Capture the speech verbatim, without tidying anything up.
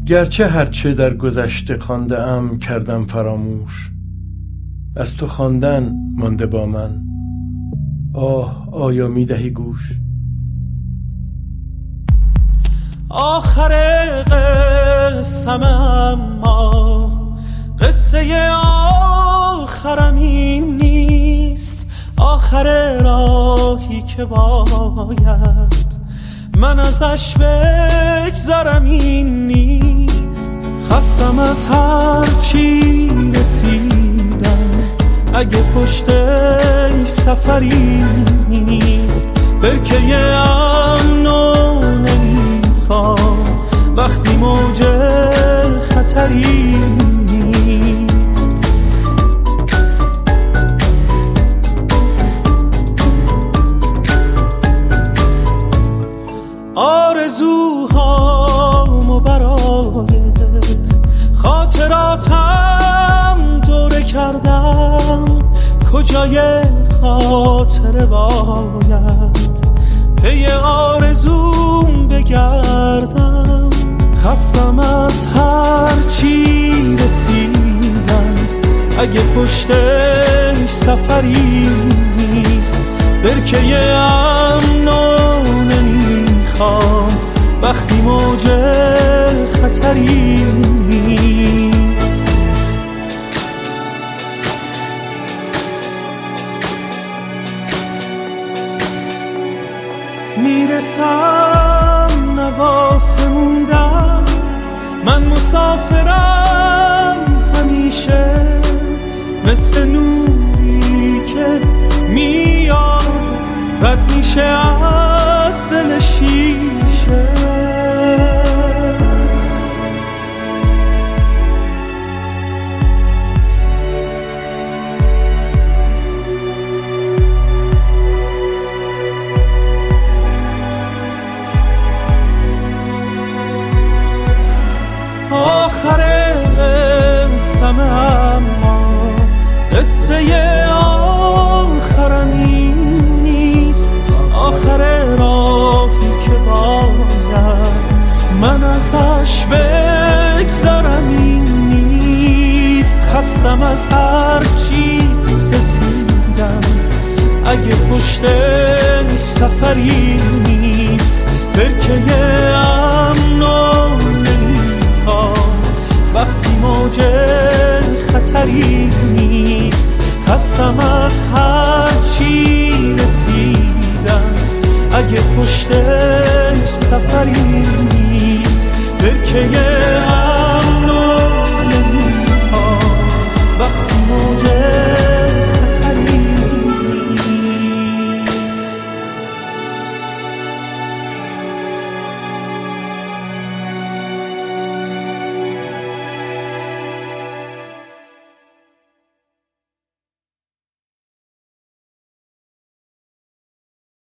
گرچه هرچه در گذشته خوانده ام کردم فراموش، از تو خواندن مانده با من. آه آیا می دهی گوش؟ آخر قصم اما قصه آخرم این نیست، آخر راهی که باید من ازش بگذرم این نیست. خستم از هر چی رسیدم، اگه پشتش سفری نیست. برکه امنو نمیخوام وقتی موج خطری نیست. آرزوهامو برای خاطراتم دوره کردم، کجای خاطره باید پی آرزوم بگردم. خستم از هر چی رسیدم، اگه پشتش سفری نیست. برکه امنو نمیخوام وقتی موج خطری نیست. میرسم نواسه موندم، من مسافرم همیشه، مثل نوری که میاد رد میشه از دل شیشه. آخر قصم اما قصه آخرم این نیست، آخر راهی که باید من ازش بگذرم این نیست. خستم از هر چی رسیدم، اگه پشتش سفری نیست. برکه امنو وقتی موج خطری نیست. خستم از هر چی رسیدم، اگه پشتش سفری نیست. برکه